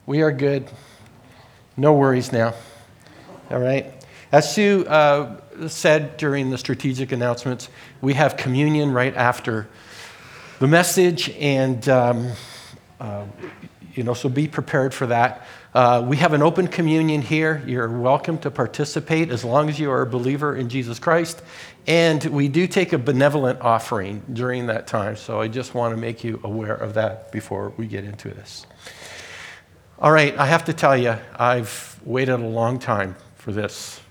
We are good. No worries now. All right. As Sue said during the strategic announcements, we have communion right after the message, and so be prepared for that. We have an open communion here. You're welcome to participate as long as you are a believer in Jesus Christ. And we do take a benevolent offering during that time. So I just want to make you aware of that before we get into this. All right, I have to tell you, I've waited a long time for this.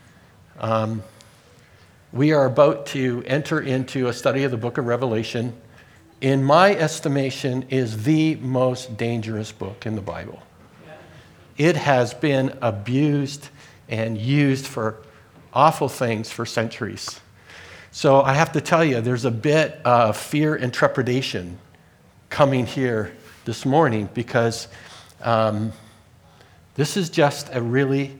We are about to enter into a study of the book of Revelation. In my estimation, is the most dangerous book in the Bible. It has been abused and used for awful things for centuries. So I have to tell you, there's a bit of fear and trepidation coming here this morning because this is just a really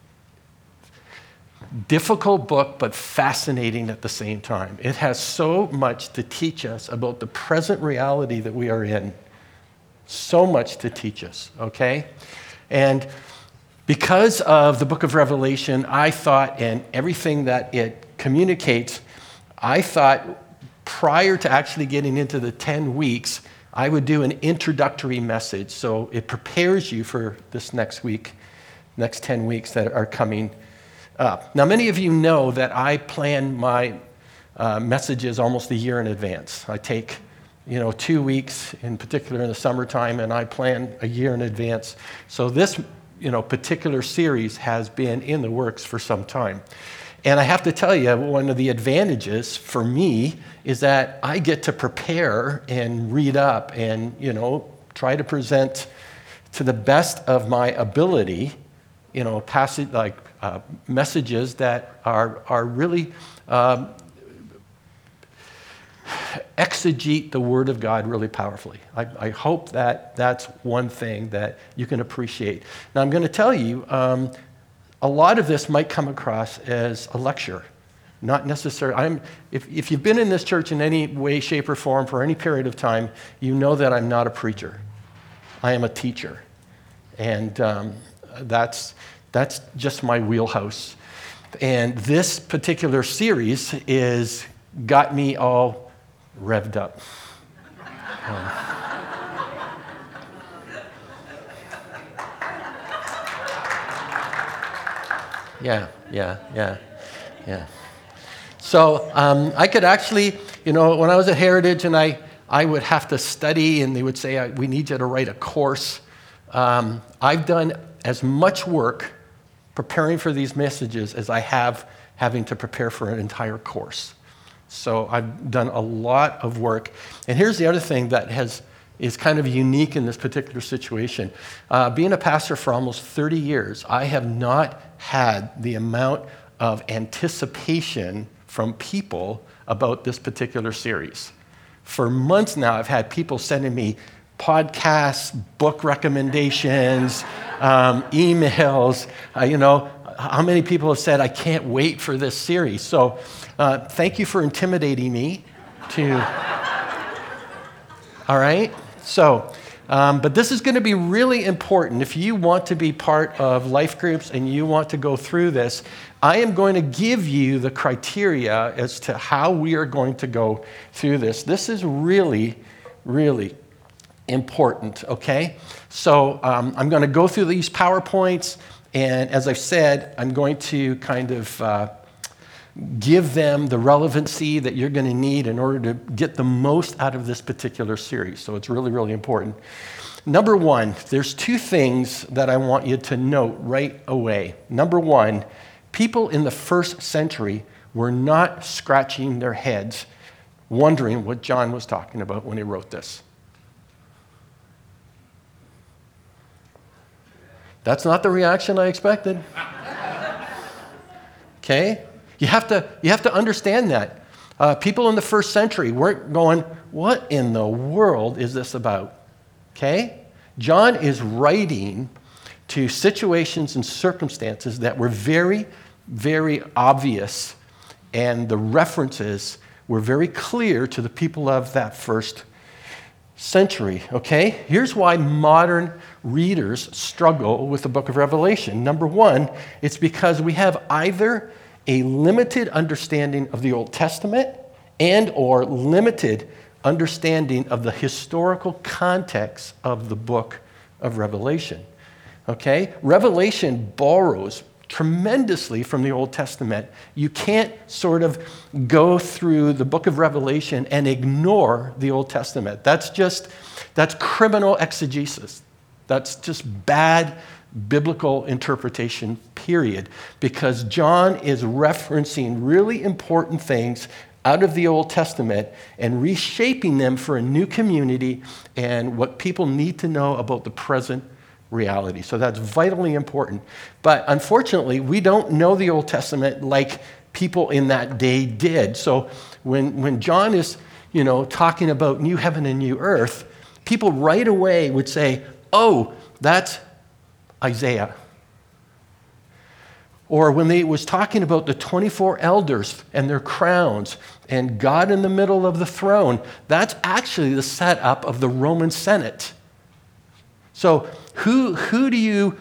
difficult book, but fascinating at the same time. It has so much to teach us about the present reality that we are in. So much to teach us, okay? And because of the book of Revelation, I thought, and everything that it communicates, I thought prior to actually getting into the 10 weeks, I would do an introductory message. So it prepares you for this next 10 weeks that are coming up. Now, many of you know that I plan my messages almost a year in advance. I take 2 weeks, in particular in the summertime, and I plan a year in advance. So this, particular series has been in the works for some time. And I have to tell you, one of the advantages for me is that I get to prepare and read up and, try to present to the best of my ability, messages that are really exegete the Word of God really powerfully. I hope that that's one thing that you can appreciate. Now, I'm going to tell you, a lot of this might come across as a lecture, not necessarily. If you've been in this church in any way, shape, or form for any period of time, you know that I'm not a preacher. I am a teacher, and that's just my wheelhouse. And this particular series is got me all revved up. Yeah. So I could actually, when I was at Heritage and I would have to study and they would say, we need you to write a course. I've done as much work preparing for these messages as I have having to prepare for an entire course. So I've done a lot of work. And here's the other thing that is kind of unique in this particular situation. Being a pastor for almost 30 years, I have not had the amount of anticipation from people about this particular series. For months now, I've had people sending me podcasts, book recommendations, emails. How many people have said, I can't wait for this series. So thank you for intimidating me all right? So, but this is going to be really important. If you want to be part of life groups and you want to go through this, I am going to give you the criteria as to how we are going to go through this. This is really, really important, okay? So I'm going to go through these PowerPoints, and as I've said, I'm going to kind of give them the relevancy that you're going to need in order to get the most out of this particular series. So it's really, really important. Number one, there's two things that I want you to note right away. Number one, people in the first century were not scratching their heads wondering what John was talking about when he wrote this. That's not the reaction I expected. Okay? You have to understand that. People in the first century weren't going, what in the world is this about? Okay? John is writing to situations and circumstances that were very, very obvious, and the references were very clear to the people of that first century, okay? Here's why modern readers struggle with the book of Revelation. Number one, it's because we have either a limited understanding of the Old Testament and or limited understanding of the historical context of the book of Revelation, okay? Revelation borrows tremendously from the Old Testament. You can't sort of go through the book of Revelation and ignore the Old Testament. That's criminal exegesis. That's just bad biblical interpretation, period. Because John is referencing really important things out of the Old Testament and reshaping them for a new community and what people need to know about the present reality. So that's vitally important. But unfortunately, we don't know the Old Testament like people in that day did. So when John is, talking about new heaven and new earth, people right away would say, oh, that's Isaiah. Or when he was talking about the 24 elders and their crowns and God in the middle of the throne, that's actually the setup of the Roman Senate. So who do you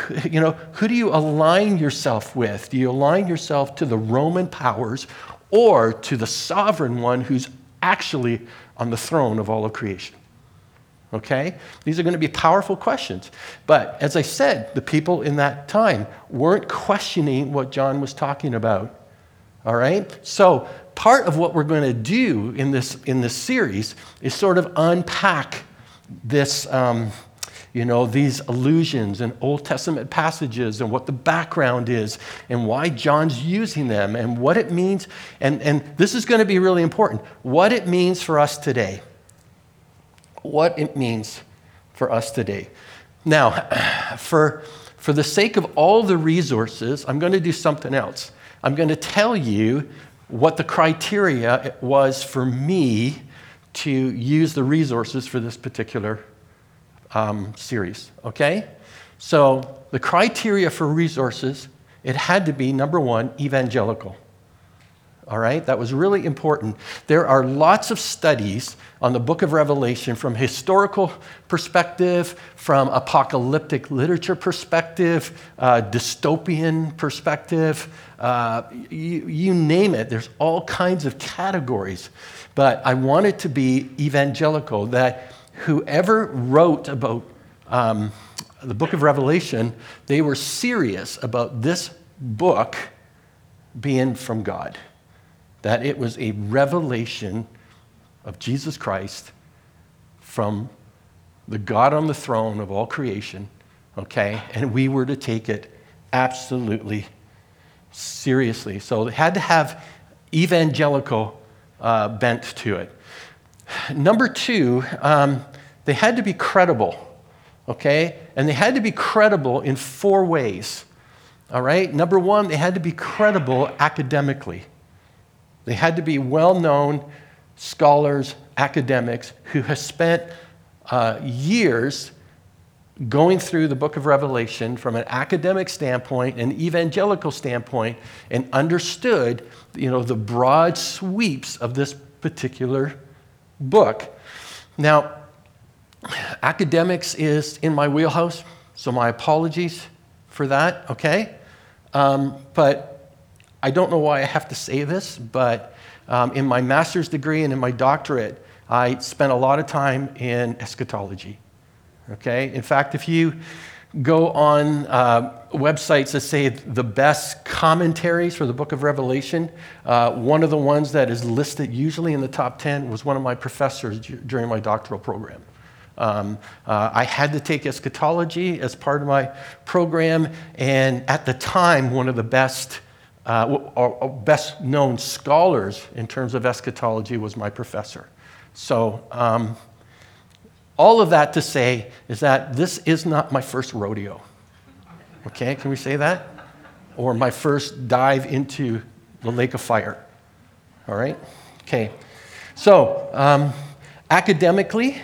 align yourself with? Do you align yourself to the Roman powers or to the sovereign one who's actually on the throne of all of creation? Okay? These are going to be powerful questions. But as I said, the people in that time weren't questioning what John was talking about. All right? So part of what we're going to do in this series is sort of unpack this these allusions and Old Testament passages and what the background is and why John's using them and what it means. And this is going to be really important. What it means for us today. What it means for us today. Now, for the sake of all the resources, I'm going to do something else. I'm going to tell you what the criteria was for me to use the resources for this particular series, okay? So the criteria for resources, it had to be, number one, evangelical. All right? That was really important. There are lots of studies on the book of Revelation from historical perspective, from apocalyptic literature perspective, dystopian perspective, you name it. There's all kinds of categories. But I want it to be evangelical, that whoever wrote about the book of Revelation, they were serious about this book being from God. That it was a revelation of Jesus Christ from the God on the throne of all creation, okay? And we were to take it absolutely seriously. So it had to have evangelical bent to it. Number two, they had to be credible, okay? And they had to be credible in 4 ways, all right? Number one, they had to be credible academically. They had to be well-known scholars, academics, who have spent years going through the book of Revelation from an academic standpoint, an evangelical standpoint, and understood, the broad sweeps of this particular book. Now, academics is in my wheelhouse, so my apologies for that, okay? But I don't know why I have to say this, but in my master's degree and in my doctorate, I spent a lot of time in eschatology, okay? In fact, if you go on websites that say the best commentaries for the book of Revelation, one of the ones that is listed usually in the top 10 was one of my professors during my doctoral program. I had to take eschatology as part of my program, and at the time, one of the best known scholars in terms of eschatology was my professor. So all of that to say is that this is not my first rodeo. Okay, can we say that? Or my first dive into the lake of fire. All right? Okay. So academically,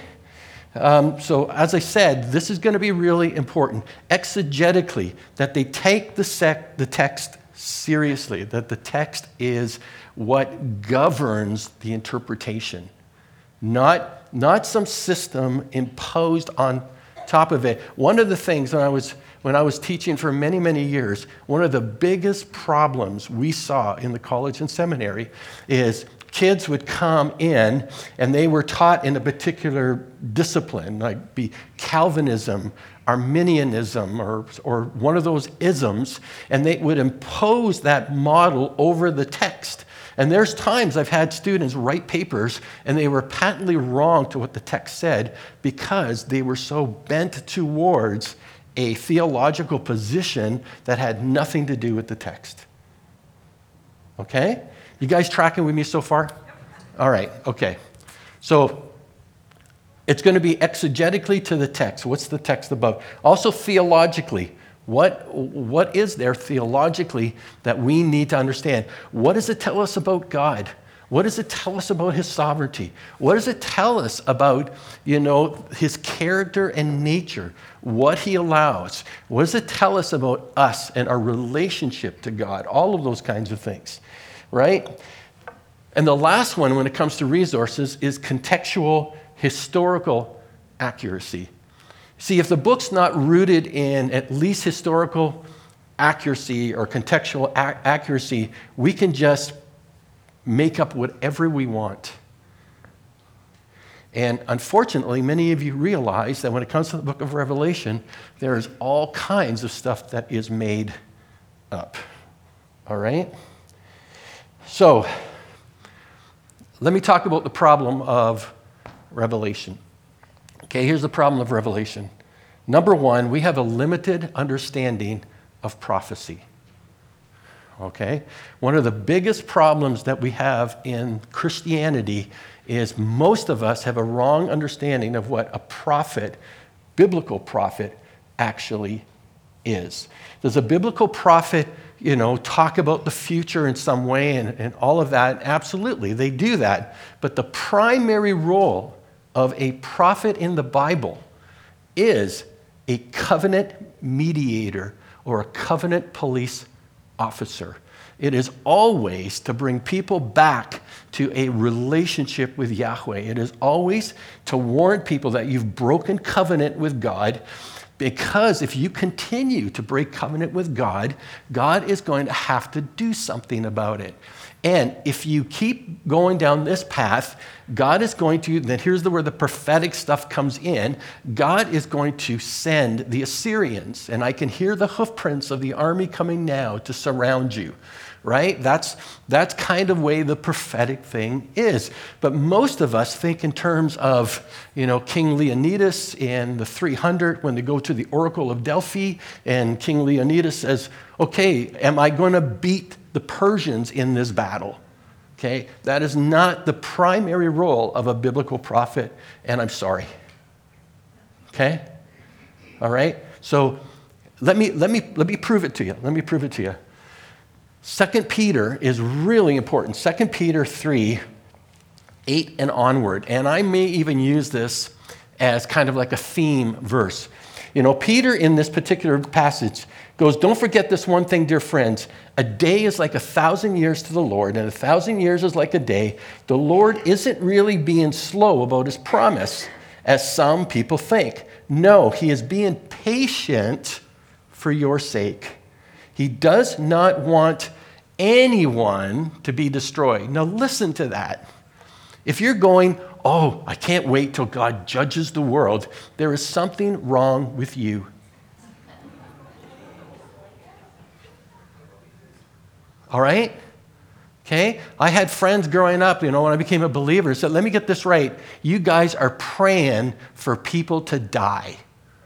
so as I said, this is going to be really important. Exegetically, that they take the text seriously, that the text is what governs the interpretation. not some system imposed on top of it. One of the things when I was teaching for many, many years, one of the biggest problems we saw in the college and seminary is kids would come in and they were taught in a particular discipline, like be Calvinism, Arminianism, or one of those isms, and they would impose that model over the text. And there's times I've had students write papers and they were patently wrong to what the text said because they were so bent towards a theological position that had nothing to do with the text. Okay? You guys tracking with me so far? All right, okay. So it's going to be exegetically to the text. What's the text about? Also theologically. What is there theologically that we need to understand? What does it tell us about God? What does it tell us about his sovereignty? What does it tell us about, his character and nature? What he allows? What does it tell us about us and our relationship to God? All of those kinds of things, right? And the last one, when it comes to resources, is contextual historical accuracy. See, if the book's not rooted in at least historical accuracy or contextual accuracy, we can just make up whatever we want. And unfortunately, many of you realize that when it comes to the book of Revelation, there's all kinds of stuff that is made up. All right? So, let me talk about the problem of Revelation. Okay, here's the problem of Revelation. Number one, we have a limited understanding of prophecy. Okay? One of the biggest problems that we have in Christianity is most of us have a wrong understanding of what a prophet, biblical prophet, actually is. Does a biblical prophet, talk about the future in some way and all of that? Absolutely, they do that. But the primary role of a prophet in the Bible is a covenant mediator or a covenant police officer. It is always to bring people back to a relationship with Yahweh. It is always to warn people that you've broken covenant with God, because if you continue to break covenant with God, God is going to have to do something about it. And if you keep going down this path, God is going to, then here's where the prophetic stuff comes in. God is going to send the Assyrians, and I can hear the hoofprints of the army coming now to surround you, right? That's kind of way the prophetic thing is. But most of us think in terms of, King Leonidas in the 300 when they go to the Oracle of Delphi, and King Leonidas says, okay, am I going to beat the Persians in this battle? Okay, that is not the primary role of a biblical prophet, and I'm sorry. Okay? All right? So let me prove it to you. Let me prove it to you. 2 Peter is really important. 2 Peter 3, 8 and onward. And I may even use this as kind of like a theme verse. Peter in this particular passage goes, don't forget this one thing, dear friends. A day is like 1,000 years to the Lord, and 1,000 years is like a day. The Lord isn't really being slow about his promise, as some people think. No, he is being patient for your sake. He does not want anyone to be destroyed. Now listen to that. If you're going, oh, I can't wait till God judges the world, there is something wrong with you. All right? Okay? I had friends growing up, when I became a believer, said, let me get this right. You guys are praying for people to die.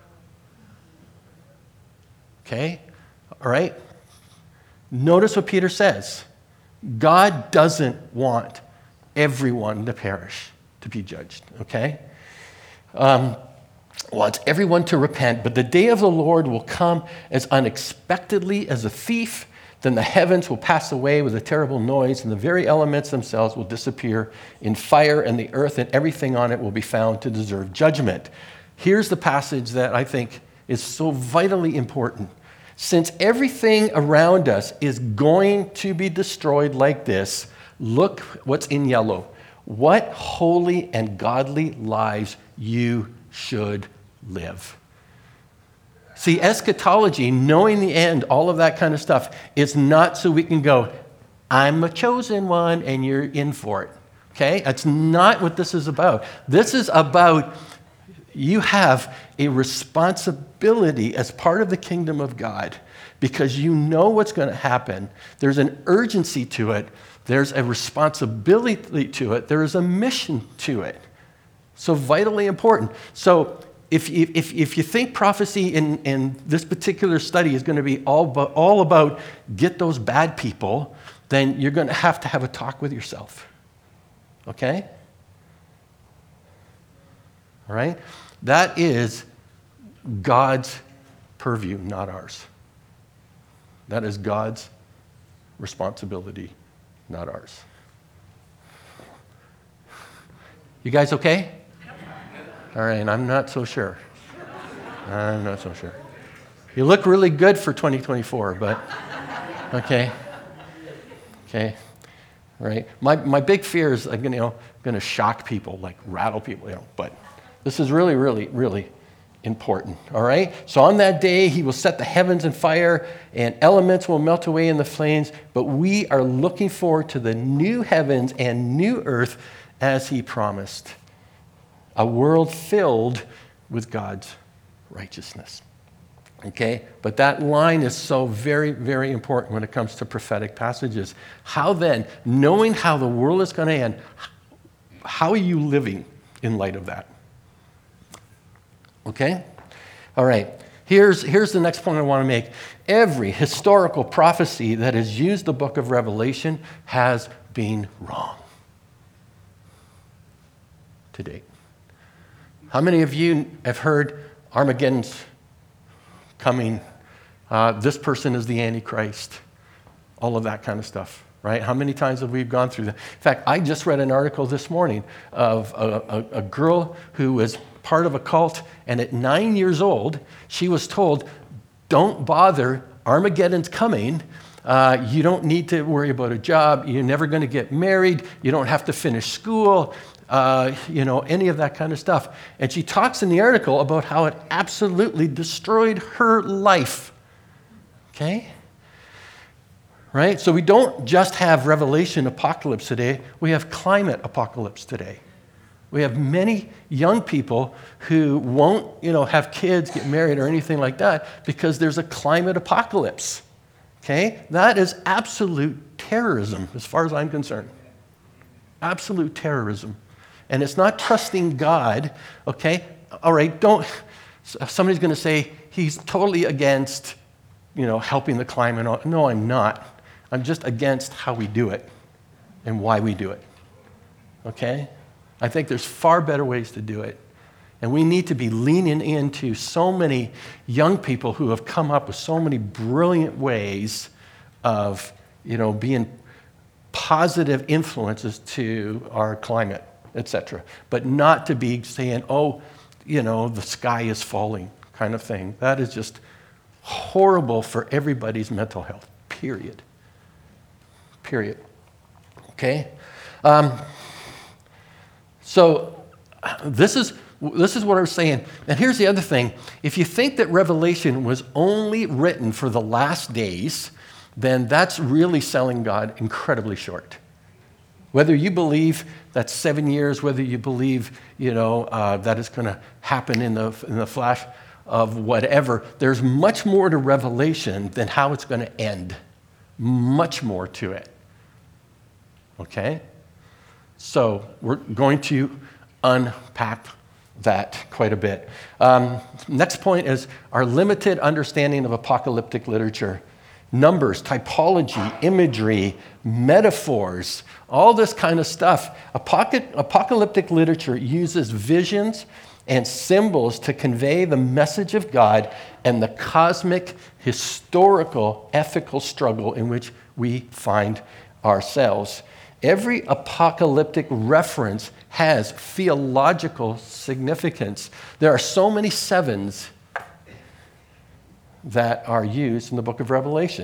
Okay? All right? Notice what Peter says. God doesn't want everyone to perish, to be judged. Okay? Wants everyone to repent, but the day of the Lord will come as unexpectedly as a thief. Then the heavens will pass away with a terrible noise, and the very elements themselves will disappear in fire, and the earth and everything on it will be found to deserve judgment. Here's the passage that I think is so vitally important. Since everything around us is going to be destroyed like this, look what's in yellow. what holy and godly lives you should live. See, eschatology, knowing the end, all of that kind of stuff, is not so we can go, I'm a chosen one and you're in for it. Okay? That's not what this is about. This is about you have a responsibility as part of the kingdom of God because you know what's going to happen. There's an urgency to it. There's a responsibility to it. There is a mission to it. So vitally important. So if you think prophecy in this particular study is going to be all about get those bad people, then you're going to have a talk with yourself. Okay? All right? That is God's purview, not ours. That is God's responsibility, not ours. You guys okay? All right, I'm not so sure. I'm not so sure. You look really good for 2024, but okay. Okay. All right. My big fear is I'm going to shock people, like rattle people, but this is really, really, really important. All right? So on that day, he will set the heavens on fire and elements will melt away in the flames, but we are looking forward to the new heavens and new earth as he promised. A world filled with God's righteousness. Okay? But that line is so very, very important when it comes to prophetic passages. How then, knowing how the world is going to end, how are you living in light of that? Okay? All right. Here's the next point I want to make. Every historical prophecy that has used the book of Revelation has been wrong to date. How many of you have heard Armageddon's coming? This person is the Antichrist. All of that kind of stuff, right? How many times have we gone through that? In fact, I just read an article this morning of a girl who was part of a cult, and at 9 years old, she was told, don't bother, Armageddon's coming. You don't need to worry about a job. You're never going to get married. You don't have to finish school. Any of that kind of stuff. And she talks in the article about how it absolutely destroyed her life. Okay? Right? So we don't just have Revelation apocalypse today. We have climate apocalypse today. We have many young people who won't, have kids, get married, or anything like that because there's a climate apocalypse. Okay? That is absolute terrorism as far as I'm concerned. Absolute terrorism. And it's not trusting God, okay? All right, somebody's going to say, he's totally against, helping the climate. No, I'm not. I'm just against how we do it and why we do it, okay? I think there's far better ways to do it. And we need to be leaning into so many young people who have come up with so many brilliant ways of, being positive influences to our climate, etc. But not to be saying, the sky is falling kind of thing. That is just horrible for everybody's mental health, period. Okay? So this is what I was saying. And here's the other thing. If you think that Revelation was only written for the last days, then that's really selling God incredibly short. Whether you believe that's 7 years, whether you believe, that it's going to happen in the flash of whatever, there's much more to Revelation than how it's going to end. Much more to it. Okay? So we're going to unpack that quite a bit. Next point is our limited understanding of apocalyptic literature. Numbers, typology, imagery, metaphors, all this kind of stuff. Apocalyptic literature uses visions and symbols to convey the message of God and the cosmic, historical, ethical struggle in which we find ourselves. Every apocalyptic reference has theological significance. There are so many sevens that are used in the book of Revelation.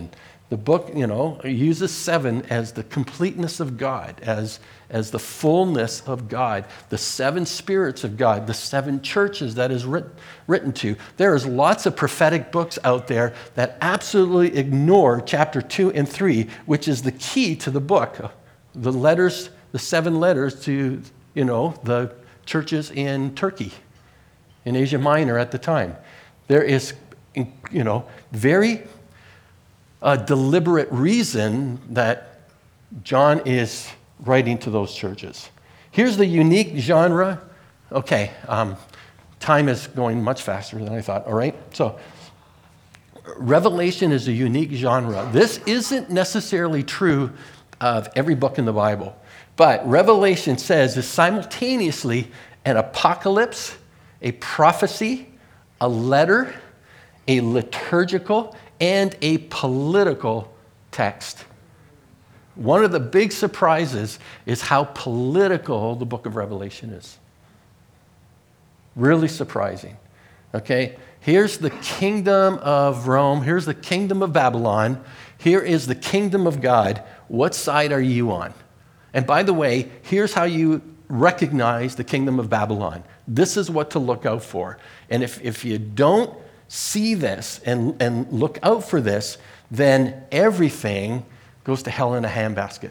The book, uses 7 as the completeness of God, as the fullness of God, the 7 spirits of God, the 7 churches that is written to. There is lots of prophetic books out there that absolutely ignore chapter 2 and 3, which is the key to the book. The letters, the 7 letters to, the churches in Turkey, in Asia Minor at the time. There is, very deliberate reason that John is writing to those churches. Here's the unique genre. Okay, time is going much faster than I thought, all right? So, Revelation is a unique genre. This isn't necessarily true of every book in the Bible, but Revelation says is simultaneously an apocalypse, a prophecy, a letter, a liturgical, and a political text. One of the big surprises is how political the book of Revelation is. Really surprising. Okay? Here's the kingdom of Rome. Here's the kingdom of Babylon. Here is the kingdom of God. What side are you on? And by the way, here's how you recognize the kingdom of Babylon. This is what to look out for. And if you don't see this and look out for this, then everything goes to hell in a handbasket.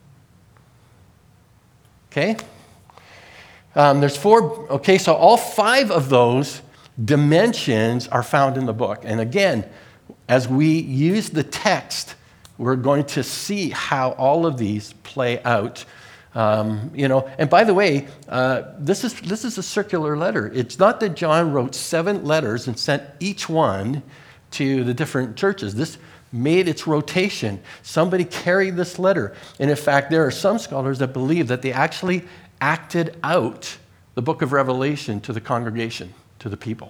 Okay? There's 4. Okay, so all 5 of those dimensions are found in the book. And again, as we use the text, we're going to see how all of these play out. And by the way, this is a circular letter. It's not that John wrote 7 letters and sent each one to the different churches. This made its rotation. Somebody carried this letter. And in fact, there are some scholars that believe that they actually acted out the book of Revelation to the congregation, to the people.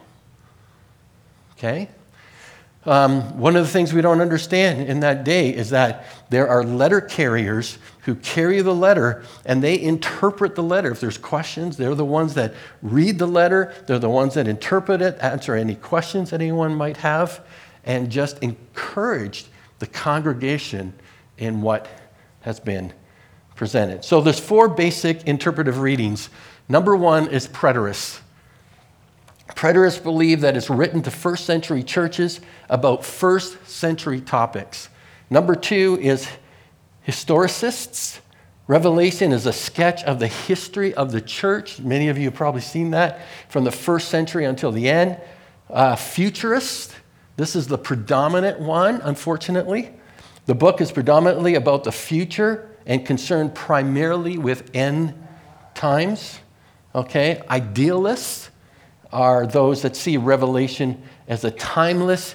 Okay? One of the things we don't understand in that day is that there are letter carriers who carry the letter and they interpret the letter. If there's questions, they're the ones that read the letter. They're the ones that interpret it, answer any questions that anyone might have, and just encouraged the congregation in what has been presented. So there's 4 basic interpretive readings. Number 1 is preterists. Preterists believe that it's written to first century churches about first century topics. Number 2 is historicists. Revelation is a sketch of the history of the church. Many of you have probably seen that from the first century until the end. Futurists. This is the predominant one, unfortunately. The book is predominantly about the future and concerned primarily with end times. Okay? Idealists are those that see Revelation as a timeless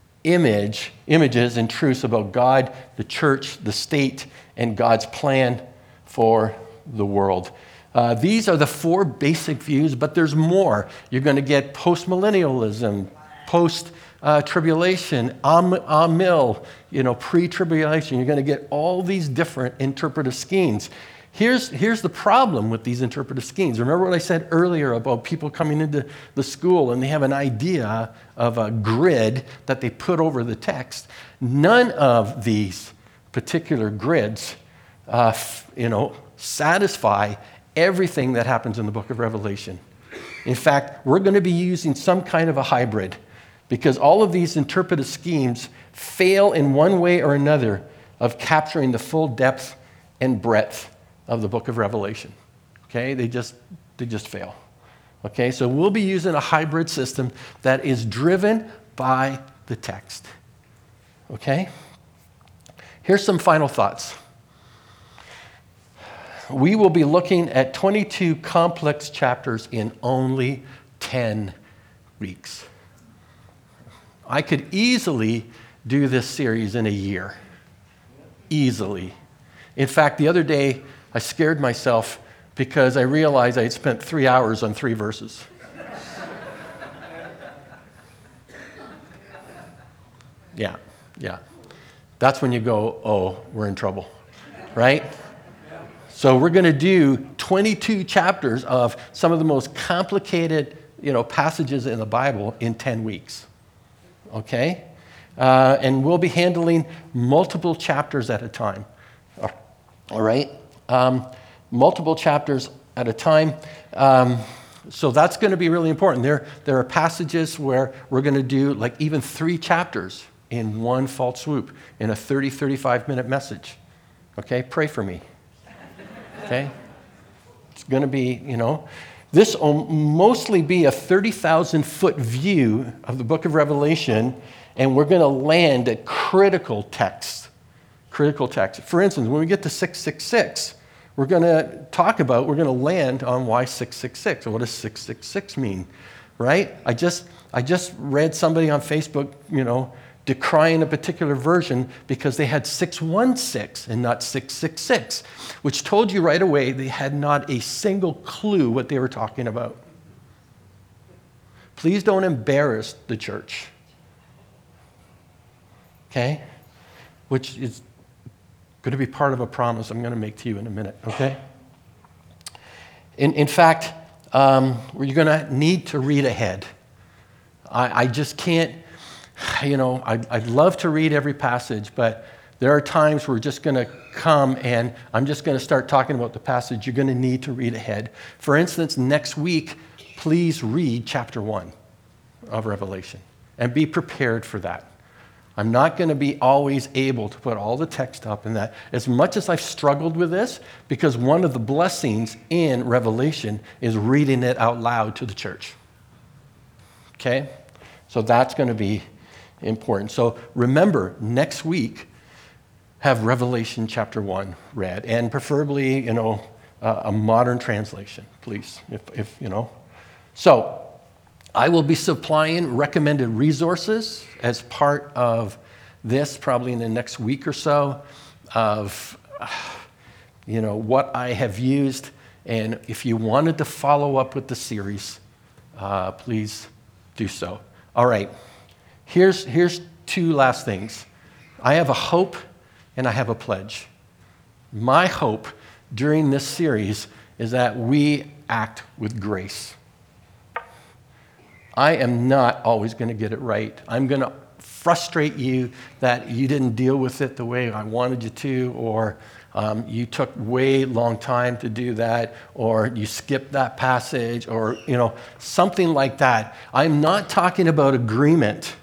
images and truths about God, the church, the state, and God's plan for the world. These are the 4 basic views, but there's more. You're going to get post-millennialism, post-tribulation, amil, pre-tribulation. You're going to get all these different interpretive schemes. Here's the problem with these interpretive schemes. Remember what I said earlier about people coming into the school and they have an idea of a grid that they put over the text. None of these particular grids, satisfy everything that happens in the book of Revelation. In fact, we're going to be using some kind of a hybrid because all of these interpretive schemes fail in one way or another of capturing the full depth and breadth of the book of Revelation. Okay, they just fail. Okay, so we'll be using a hybrid system that is driven by the text. Okay? Here's some final thoughts. We will be looking at 22 complex chapters in only 10 weeks. I could easily do this series in a year. Easily. In fact, the other day, I scared myself because I realized I had spent 3 hours on 3 verses. Yeah. That's when you go, oh, we're in trouble, right? So we're going to do 22 chapters of some of the most complicated, passages in the Bible in 10 weeks, okay? and we'll be handling multiple chapters at a time. All right? Multiple chapters at a time. So that's going to be really important. There are passages where we're going to do like even 3 chapters in one fell swoop in a 30, 35-minute message. Okay? Pray for me. Okay? It's going to be, this will mostly be a 30,000-foot view of the book of Revelation, and we're going to land at critical texts. Critical texts. For instance, when we get to 666, we're going to land on why 666. What does 666 mean, right? I just read somebody on Facebook, decrying a particular version because they had 616 and not 666, which told you right away they had not a single clue what they were talking about. Please don't embarrass the church. Okay? Which is going to be part of a promise I'm going to make to you in a minute, okay? In fact, you're going to need to read ahead. I just can't, I'd love to read every passage, but there are times we're just going to come and I'm just going to start talking about the passage. You're going to need to read ahead. For instance, next week, please read chapter 1 of Revelation and be prepared for that. I'm not going to be always able to put all the text up in that. As much as I've struggled with this, because one of the blessings in Revelation is reading it out loud to the church. Okay? So that's going to be important. So remember, next week, have Revelation chapter 1 read, and preferably, a modern translation, please, if. So I will be supplying recommended resources as part of this, probably in the next week or so, of what I have used. And if you wanted to follow up with the series, please do so. All right, here's 2 last things. I have a hope and I have a pledge. My hope during this series is that we act with grace. I am not always going to get it right. I'm going to frustrate you that you didn't deal with it the way I wanted you to, or you took way long time to do that, or you skipped that passage, or something like that. I'm not talking about agreement.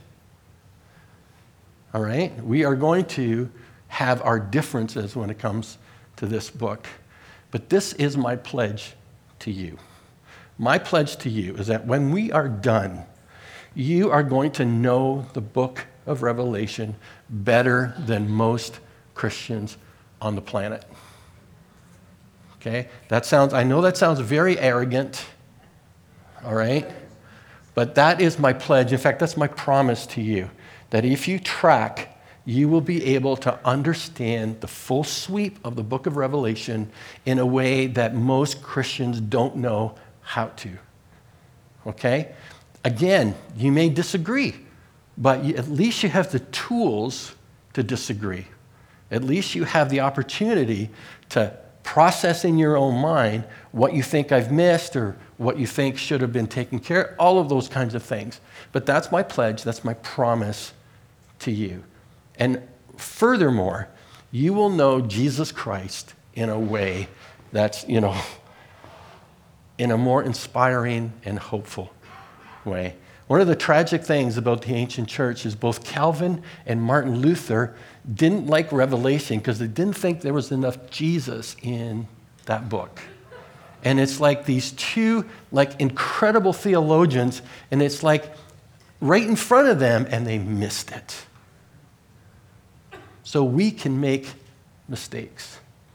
All right? We are going to have our differences when it comes to this book. But this is my pledge to you. My pledge to you is that when we are done, you are going to know the book of Revelation better than most Christians on the planet. Okay? I know that sounds very arrogant, all right? But that is my pledge. In fact, that's my promise to you, that if you track, you will be able to understand the full sweep of the book of Revelation in a way that most Christians don't know how to. Okay? Again, you may disagree, but at least you have the tools to disagree. At least you have the opportunity to process in your own mind what you think I've missed or what you think should have been taken care of, all of those kinds of things. But that's my pledge, that's my promise to you. And furthermore, you will know Jesus Christ in a way that's, in a more inspiring and hopeful way. One of the tragic things about the ancient church is both Calvin and Martin Luther didn't like Revelation because they didn't think there was enough Jesus in that book. And it's like these 2 incredible theologians, and it's like right in front of them, and they missed it. So we can make mistakes.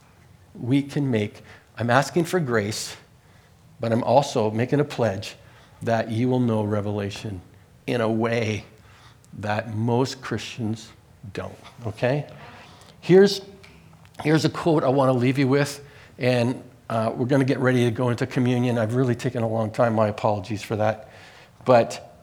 I'm asking for grace, but I'm also making a pledge that you will know Revelation in a way that most Christians don't, okay? Here's a quote I want to leave you with, and we're going to get ready to go into communion. I've really taken a long time. My apologies for that. But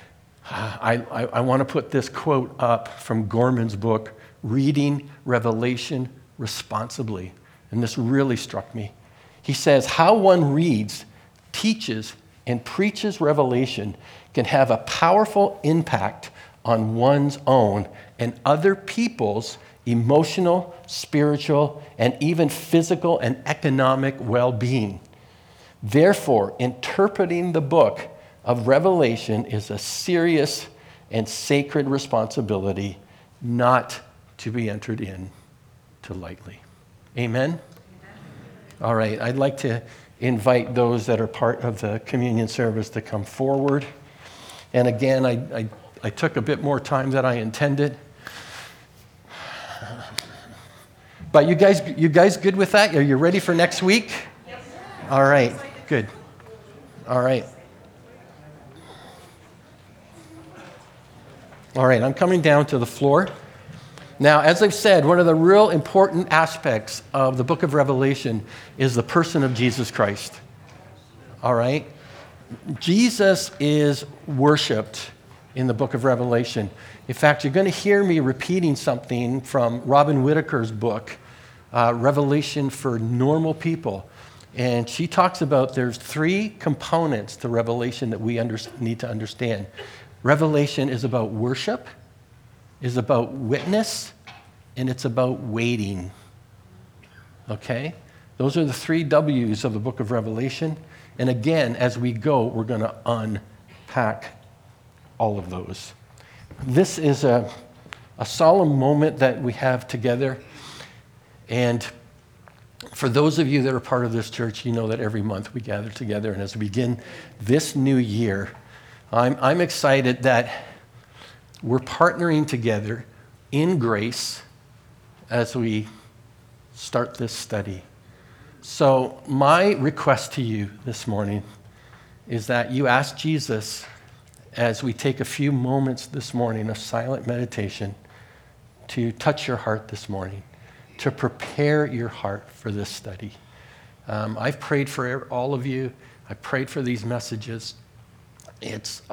I want to put this quote up from Gorman's book, Reading Revelation Responsibly. And this really struck me. He says, how one reads, teaches, and preaches Revelation can have a powerful impact on one's own and other people's emotional, spiritual, and even physical and economic well-being. Therefore, interpreting the book of Revelation is a serious and sacred responsibility not to be entered into lightly. Amen? All right, I'd like to invite those that are part of the communion service to come forward. And again, I took a bit more time than I intended. But you guys good with that? Are you ready for next week? Yes. All right, good. All right. All right, I'm coming down to the floor. Now, as I've said, one of the real important aspects of the book of Revelation is the person of Jesus Christ. All right? Jesus is worshiped in the book of Revelation. In fact, you're going to hear me repeating something from Robin Whitaker's book, Revelation for Normal People. And she talks about there's 3 components to Revelation that we need to understand. Revelation is about worship, is about witness, and it's about waiting. Okay? Those are the 3 W's of the book of Revelation. And again, as we go, we're going to unpack all of those. This is a solemn moment that we have together. And for those of you that are part of this church, you know that every month we gather together. And as we begin this new year, I'm excited that we're partnering together in grace as we start this study. So my request to you this morning is that you ask Jesus, as we take a few moments this morning of silent meditation, to touch your heart this morning, to prepare your heart for this study. I've prayed for all of you. I prayed for these messages. It's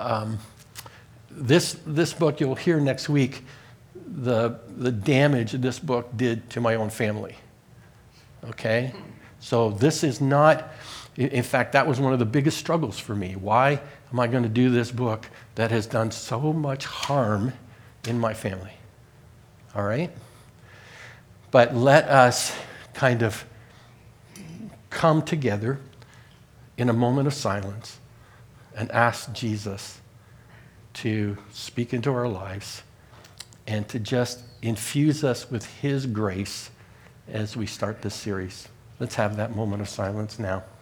this book, you'll hear next week, the damage this book did to my own family. Okay? So this is not, in fact, that was one of the biggest struggles for me. Why am I going to do this book that has done so much harm in my family? All right? But let us kind of come together in a moment of silence and ask Jesus to speak into our lives and to just infuse us with his grace as we start this series. Let's have that moment of silence now.